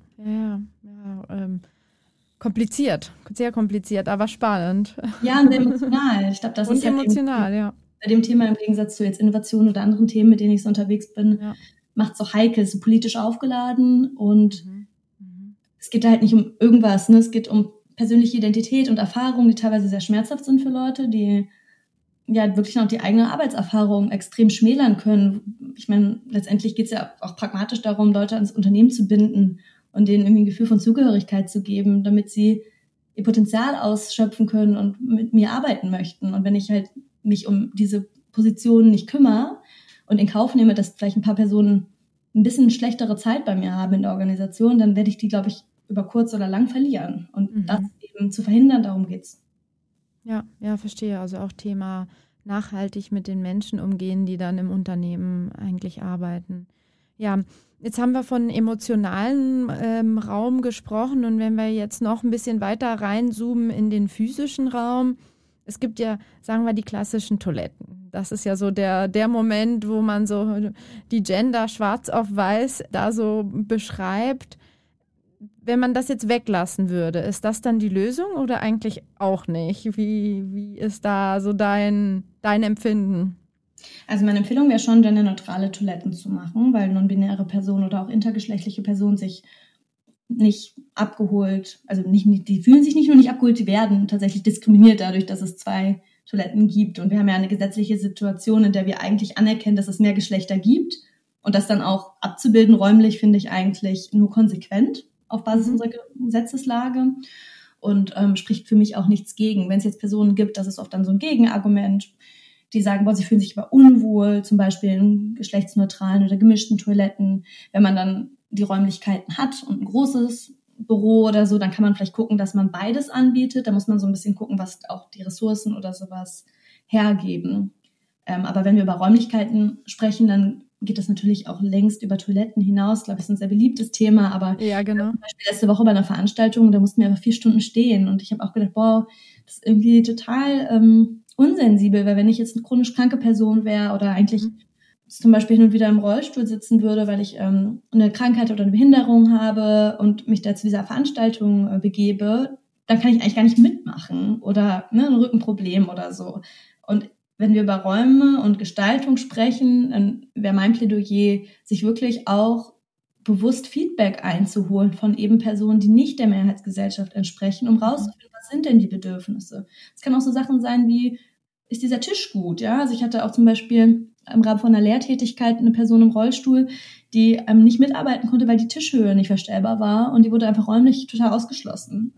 Kompliziert, sehr kompliziert, aber spannend. Ja, und sehr emotional. Ich glaube, das ist halt emotional, ja. Bei dem Thema im Gegensatz zu jetzt Innovation oder anderen Themen, mit denen ich so unterwegs bin, macht es so heikel, so politisch aufgeladen und es geht halt nicht um irgendwas, ne? Es geht um persönliche Identität und Erfahrungen, die teilweise sehr schmerzhaft sind für Leute, die ja wirklich noch die eigene Arbeitserfahrung extrem schmälern können. Ich meine, letztendlich geht es ja auch pragmatisch darum, Leute ans Unternehmen zu binden und denen irgendwie ein Gefühl von Zugehörigkeit zu geben, damit sie ihr Potenzial ausschöpfen können und mit mir arbeiten möchten. Und wenn ich halt mich um diese Position nicht kümmere und in Kauf nehme, dass vielleicht ein paar Personen ein bisschen schlechtere Zeit bei mir haben in der Organisation, dann werde ich die, glaube ich, über kurz oder lang verlieren. Und das eben zu verhindern, darum geht's. Ja, verstehe. Also auch Thema nachhaltig mit den Menschen umgehen, die dann im Unternehmen eigentlich arbeiten. Ja, jetzt haben wir von emotionalen Raum gesprochen und wenn wir jetzt noch ein bisschen weiter reinzoomen in den physischen Raum, es gibt ja, sagen wir, die klassischen Toiletten. Das ist ja so der Moment, wo man so die Gender schwarz auf weiß da so beschreibt. Wenn man das jetzt weglassen würde, ist das dann die Lösung oder eigentlich auch nicht? Wie ist da so dein Empfinden? Also meine Empfehlung wäre schon, genderneutrale Toiletten zu machen, weil non-binäre Personen oder auch intergeschlechtliche Personen sich nicht abgeholt, also die fühlen sich nicht nur nicht abgeholt, die werden tatsächlich diskriminiert dadurch, dass es 2 Toiletten gibt. Und wir haben ja eine gesetzliche Situation, in der wir eigentlich anerkennen, dass es mehr Geschlechter gibt. Und das dann auch abzubilden räumlich, finde ich eigentlich nur konsequent auf Basis unserer Gesetzeslage. Und spricht für mich auch nichts gegen. Wenn es jetzt Personen gibt, das ist oft dann so ein Gegenargument, die sagen, sie fühlen sich aber unwohl, zum Beispiel in geschlechtsneutralen oder gemischten Toiletten. Wenn man dann die Räumlichkeiten hat und ein großes Büro oder so, dann kann man vielleicht gucken, dass man beides anbietet. Da muss man so ein bisschen gucken, was auch die Ressourcen oder sowas hergeben. Aber wenn wir über Räumlichkeiten sprechen, dann geht das natürlich auch längst über Toiletten hinaus. Ich glaube, das ist ein sehr beliebtes Thema. Aber ja, genau. Zum Beispiel letzte Woche bei einer Veranstaltung, da mussten wir einfach 4 Stunden stehen. Und ich habe auch gedacht, das ist irgendwie total unsensibel, weil wenn ich jetzt eine chronisch kranke Person wäre oder eigentlich zum Beispiel hin und wieder im Rollstuhl sitzen würde, weil ich eine Krankheit oder eine Behinderung habe und mich da zu dieser Veranstaltung begebe, dann kann ich eigentlich gar nicht mitmachen oder ein Rückenproblem oder so. Und wenn wir über Räume und Gestaltung sprechen, dann wäre mein Plädoyer, sich wirklich auch bewusst Feedback einzuholen von eben Personen, die nicht der Mehrheitsgesellschaft entsprechen, um rauszufinden, was sind denn die Bedürfnisse. Es kann auch so Sachen sein wie, ist dieser Tisch gut? Ja, also ich hatte auch zum Beispiel im Rahmen von einer Lehrtätigkeit eine Person im Rollstuhl, die nicht mitarbeiten konnte, weil die Tischhöhe nicht verstellbar war und die wurde einfach räumlich total ausgeschlossen.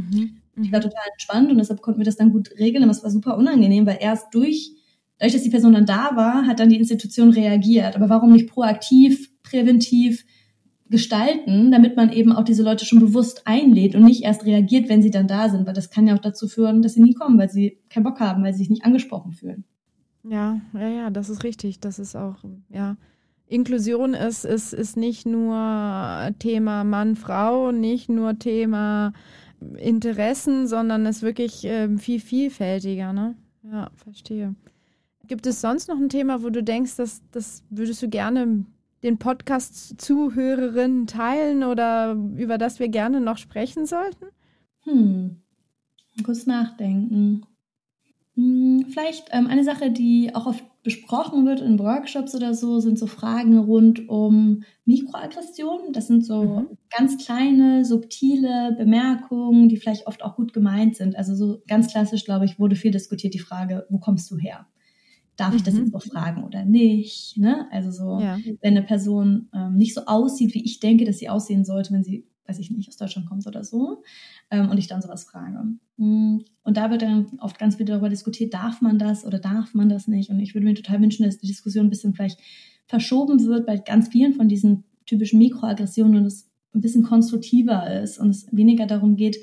Die war total entspannt und deshalb konnten wir das dann gut regeln, aber es war super unangenehm, weil erst dadurch, dass die Person dann da war, hat dann die Institution reagiert. Aber warum nicht proaktiv, präventiv gestalten, damit man eben auch diese Leute schon bewusst einlädt und nicht erst reagiert, wenn sie dann da sind, weil das kann ja auch dazu führen, dass sie nie kommen, weil sie keinen Bock haben, weil sie sich nicht angesprochen fühlen. Ja, das ist richtig. Das ist auch, Inklusion ist nicht nur Thema Mann, Frau, nicht nur Thema Interessen, sondern ist wirklich viel vielfältiger, ne? Ja, verstehe. Gibt es sonst noch ein Thema, wo du denkst, das würdest du gerne den Podcast-Zuhörerinnen teilen oder über das wir gerne noch sprechen sollten? Kurz nachdenken. Vielleicht eine Sache, die auch oft besprochen wird in Workshops oder so, sind so Fragen rund um Mikroaggressionen. Das sind so ganz kleine, subtile Bemerkungen, die vielleicht oft auch gut gemeint sind. Also so ganz klassisch, glaube ich, wurde viel diskutiert die Frage, wo kommst du her? Darf ich das jetzt noch fragen oder nicht? Ne? Also so, wenn eine Person nicht so aussieht, wie ich denke, dass sie aussehen sollte, wenn sie, weiß ich nicht, aus Deutschland kommt oder so, und ich dann sowas frage. Und da wird dann oft ganz viel darüber diskutiert, darf man das oder darf man das nicht? Und ich würde mir total wünschen, dass die Diskussion ein bisschen vielleicht verschoben wird bei ganz vielen von diesen typischen Mikroaggressionen und es ein bisschen konstruktiver ist und es weniger darum geht,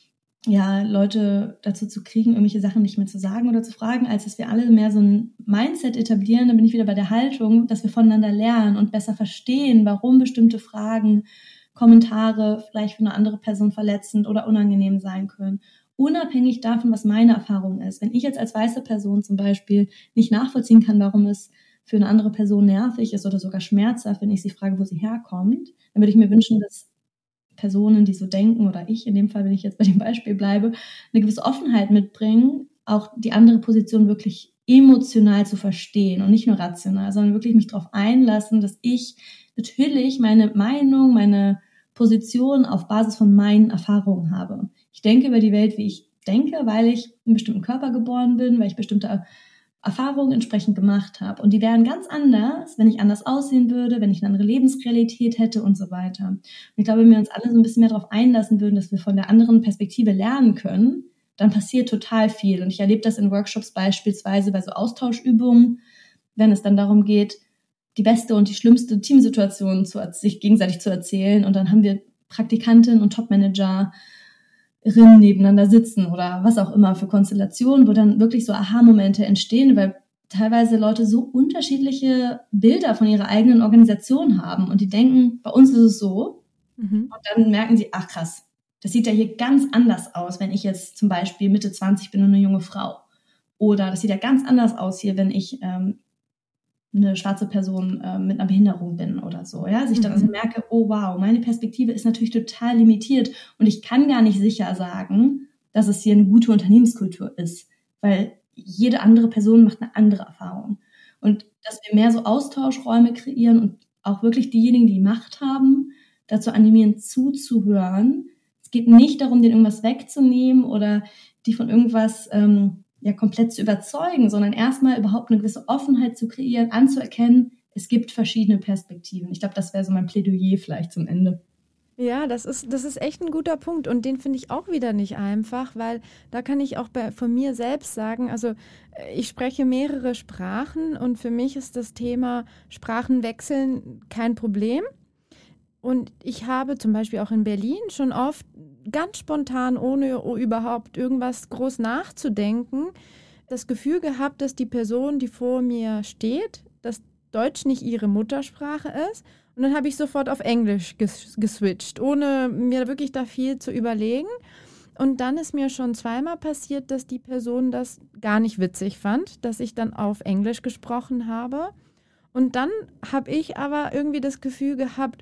Leute dazu zu kriegen, irgendwelche Sachen nicht mehr zu sagen oder zu fragen, als dass wir alle mehr so ein Mindset etablieren. Da bin ich wieder bei der Haltung, dass wir voneinander lernen und besser verstehen, warum bestimmte Fragen, Kommentare vielleicht für eine andere Person verletzend oder unangenehm sein können. Unabhängig davon, was meine Erfahrung ist. Wenn ich jetzt als weiße Person zum Beispiel nicht nachvollziehen kann, warum es für eine andere Person nervig ist oder sogar schmerzhaft, wenn ich sie frage, wo sie herkommt, dann würde ich mir wünschen, dass Personen, die so denken, oder ich in dem Fall, wenn ich jetzt bei dem Beispiel bleibe, eine gewisse Offenheit mitbringen, auch die andere Position wirklich emotional zu verstehen und nicht nur rational, sondern wirklich mich darauf einlassen, dass ich natürlich meine Meinung, meine Position auf Basis von meinen Erfahrungen habe. Ich denke über die Welt, wie ich denke, weil ich in einem bestimmten Körper geboren bin, weil ich bestimmte Erfahrungen entsprechend gemacht habe. Und die wären ganz anders, wenn ich anders aussehen würde, wenn ich eine andere Lebensrealität hätte und so weiter. Und ich glaube, wenn wir uns alle so ein bisschen mehr darauf einlassen würden, dass wir von der anderen Perspektive lernen können, dann passiert total viel. Und ich erlebe das in Workshops beispielsweise bei so Austauschübungen, wenn es dann darum geht, die beste und die schlimmste Teamsituation sich gegenseitig zu erzählen. Und dann haben wir Praktikantinnen und Topmanagerinnen nebeneinander sitzen oder was auch immer für Konstellationen, wo dann wirklich so Aha-Momente entstehen, weil teilweise Leute so unterschiedliche Bilder von ihrer eigenen Organisation haben und die denken, bei uns ist es so. Und dann merken sie, ach krass, das sieht ja hier ganz anders aus, wenn ich jetzt zum Beispiel Mitte 20 bin und eine junge Frau. Oder das sieht ja ganz anders aus hier, wenn ich eine schwarze Person mit einer Behinderung bin oder so. Ja, dass ich dann also merke, oh wow, meine Perspektive ist natürlich total limitiert und ich kann gar nicht sicher sagen, dass es hier eine gute Unternehmenskultur ist, weil jede andere Person macht eine andere Erfahrung. Und dass wir mehr so Austauschräume kreieren und auch wirklich diejenigen, die Macht haben, dazu animieren, zuzuhören. Es geht nicht darum, denen irgendwas wegzunehmen oder die von irgendwas komplett zu überzeugen, sondern erstmal überhaupt eine gewisse Offenheit zu kreieren, anzuerkennen, es gibt verschiedene Perspektiven. Ich glaube, das wäre so mein Plädoyer vielleicht zum Ende. Ja, das ist echt ein guter Punkt und den finde ich auch wieder nicht einfach, weil da kann ich auch von mir selbst sagen, also ich spreche mehrere Sprachen und für mich ist das Thema Sprachenwechseln kein Problem. Und ich habe zum Beispiel auch in Berlin schon oft ganz spontan, ohne überhaupt irgendwas groß nachzudenken, das Gefühl gehabt, dass die Person, die vor mir steht, dass Deutsch nicht ihre Muttersprache ist. Und dann habe ich sofort auf Englisch geswitcht, ohne mir wirklich da viel zu überlegen. Und dann ist mir schon zweimal passiert, dass die Person das gar nicht witzig fand, dass ich dann auf Englisch gesprochen habe. Und dann habe ich aber irgendwie das Gefühl gehabt,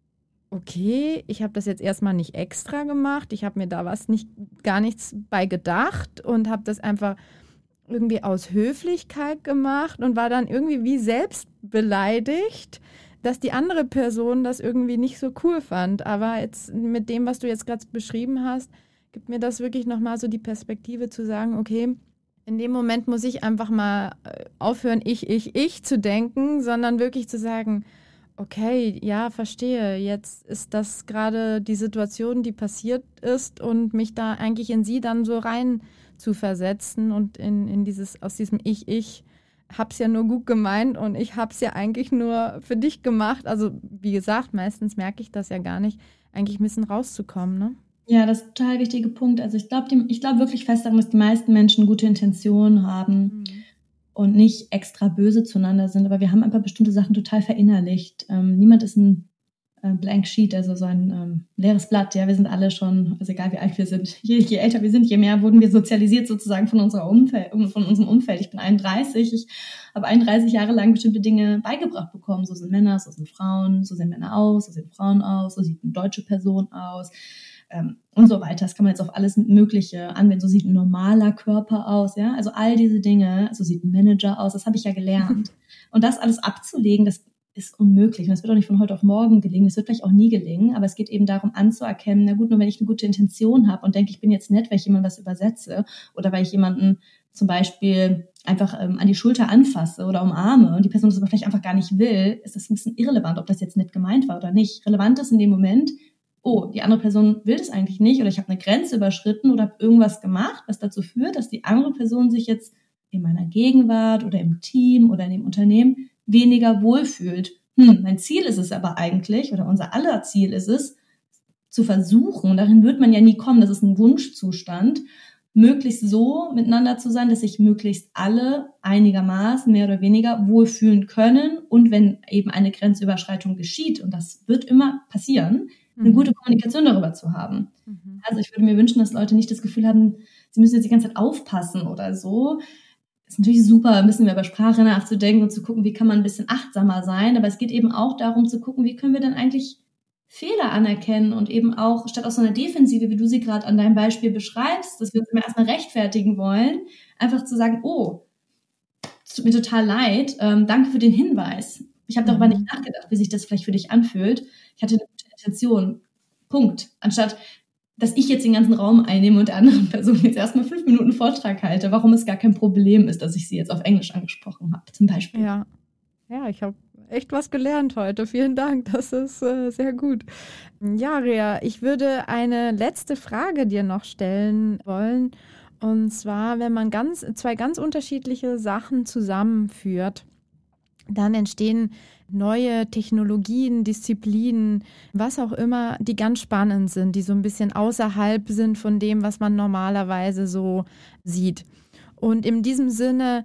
okay, ich habe das jetzt erstmal nicht extra gemacht, ich habe mir da gar nichts bei gedacht und habe das einfach irgendwie aus Höflichkeit gemacht und war dann irgendwie wie selbst beleidigt, dass die andere Person das irgendwie nicht so cool fand. Aber jetzt mit dem, was du jetzt gerade beschrieben hast, gibt mir das wirklich nochmal so die Perspektive zu sagen, okay, in dem Moment muss ich einfach mal aufhören, ich zu denken, sondern wirklich zu sagen, okay, ja, verstehe. Jetzt ist das gerade die Situation, die passiert ist und mich da eigentlich in sie dann so rein zu versetzen und aus diesem Ich hab's ja nur gut gemeint und ich hab's ja eigentlich nur für dich gemacht. Also wie gesagt, meistens merke ich das ja gar nicht, eigentlich ein bisschen rauszukommen, ne? Ja, das ist ein total wichtiger Punkt. Also ich glaube wirklich fest daran, dass die meisten Menschen gute Intentionen haben. Und nicht extra böse zueinander sind, aber wir haben einfach bestimmte Sachen total verinnerlicht. Niemand ist ein Blank Sheet, also so ein leeres Blatt. Ja, wir sind alle schon, also egal wie alt wir sind, je älter wir sind, je mehr wurden wir sozialisiert sozusagen von unserem Umfeld. Ich bin 31, ich habe 31 Jahre lang bestimmte Dinge beigebracht bekommen. So sind Männer, so sind Frauen, so sehen Männer aus, so sehen Frauen aus, so sieht eine deutsche Person aus. Und so weiter. Das kann man jetzt auf alles Mögliche anwenden. So sieht ein normaler Körper aus, ja. Also all diese Dinge, so sieht ein Manager aus, das habe ich ja gelernt. Und das alles abzulegen, das ist unmöglich. Und das wird auch nicht von heute auf morgen gelingen. Das wird vielleicht auch nie gelingen. Aber es geht eben darum anzuerkennen, na gut, nur wenn ich eine gute Intention habe und denke, ich bin jetzt nett, weil ich jemandem was übersetze oder weil ich jemanden zum Beispiel einfach an die Schulter anfasse oder umarme und die Person das aber vielleicht einfach gar nicht will, ist das ein bisschen irrelevant, ob das jetzt nett gemeint war oder nicht. Relevant ist in dem Moment, oh, die andere Person will das eigentlich nicht oder ich habe eine Grenze überschritten oder habe irgendwas gemacht, was dazu führt, dass die andere Person sich jetzt in meiner Gegenwart oder im Team oder in dem Unternehmen weniger wohlfühlt. Mein Ziel ist es aber eigentlich, oder unser aller Ziel ist es, zu versuchen, darin wird man ja nie kommen, das ist ein Wunschzustand, möglichst so miteinander zu sein, dass sich möglichst alle einigermaßen mehr oder weniger wohlfühlen können und wenn eben eine Grenzüberschreitung geschieht, und das wird immer passieren, eine gute Kommunikation darüber zu haben. Also ich würde mir wünschen, dass Leute nicht das Gefühl haben, sie müssen jetzt die ganze Zeit aufpassen oder so. Es ist natürlich super, ein bisschen mehr über Sprache nachzudenken und zu gucken, wie kann man ein bisschen achtsamer sein. Aber es geht eben auch darum zu gucken, wie können wir denn eigentlich Fehler anerkennen und eben auch statt aus so einer Defensive, wie du sie gerade an deinem Beispiel beschreibst, dass wir uns immer erstmal rechtfertigen wollen, einfach zu sagen, oh, es tut mir total leid, danke für den Hinweis. Ich habe darüber nicht nachgedacht, wie sich das vielleicht für dich anfühlt. Ich hatte eine gute Intention. Punkt. Anstatt, dass ich jetzt den ganzen Raum einnehme und der anderen Person jetzt erstmal 5 Minuten Vortrag halte, warum es gar kein Problem ist, dass ich sie jetzt auf Englisch angesprochen habe, zum Beispiel. Ja, ich habe echt was gelernt heute. Vielen Dank, das ist sehr gut. Ja, Rea, ich würde eine letzte Frage dir noch stellen wollen. Und zwar, wenn man zwei ganz unterschiedliche Sachen zusammenführt, dann entstehen neue Technologien, Disziplinen, was auch immer, die ganz spannend sind, die so ein bisschen außerhalb sind von dem, was man normalerweise so sieht. Und in diesem Sinne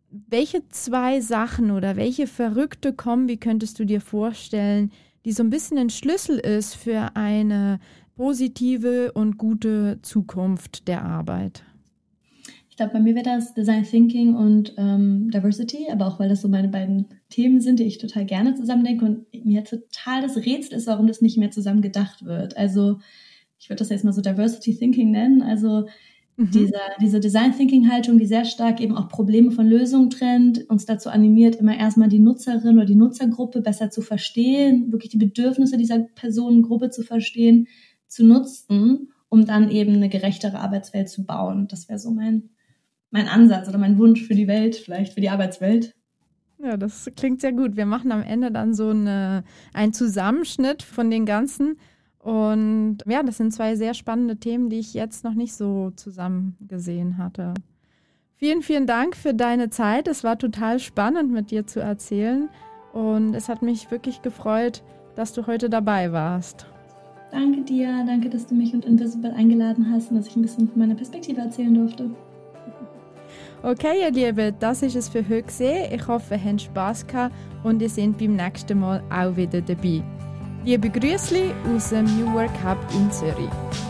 welche 2 Sachen oder welche verrückte Kombi könntest du dir vorstellen, die so ein bisschen ein Schlüssel ist für eine positive und gute Zukunft der Arbeit? Ich glaube, bei mir wäre das Design Thinking und Diversity, aber auch weil das so meine beiden Themen sind, die ich total gerne zusammendenke und mir total das Rätsel ist, warum das nicht mehr zusammen gedacht wird. Also ich würde das jetzt mal so Diversity Thinking nennen, also diese Design Thinking Haltung, die sehr stark eben auch Probleme von Lösungen trennt, uns dazu animiert, immer erstmal die Nutzerin oder die Nutzergruppe besser zu verstehen, wirklich die Bedürfnisse dieser Personengruppe zu verstehen, zu nutzen, um dann eben eine gerechtere Arbeitswelt zu bauen. Das wäre so mein Ansatz oder mein Wunsch für die Welt, vielleicht für die Arbeitswelt. Ja, das klingt sehr gut. Wir machen am Ende dann so einen Zusammenschnitt von den ganzen. Und ja, das sind 2 sehr spannende Themen, die ich jetzt noch nicht so zusammen gesehen hatte. Vielen, vielen Dank für deine Zeit. Es war total spannend, mit dir zu erzählen. Und es hat mich wirklich gefreut, dass du heute dabei warst. Danke dir. Danke, dass du mich und Invisible eingeladen hast und dass ich ein bisschen von meiner Perspektive erzählen durfte. Okay, ihr Lieben, das ist es für heute gewesen. Ich hoffe, ihr habt Spass gehabt und ihr seid beim nächsten Mal auch wieder dabei. Liebe Grüßli aus dem New Work Hub in Zürich.